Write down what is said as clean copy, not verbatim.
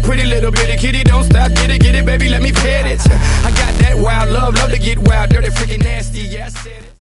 pretty little bitty kitty, don't stop, get it, baby, let me pet it. I got that wild love to get wild, dirty, freaking nasty, yeah, I said it.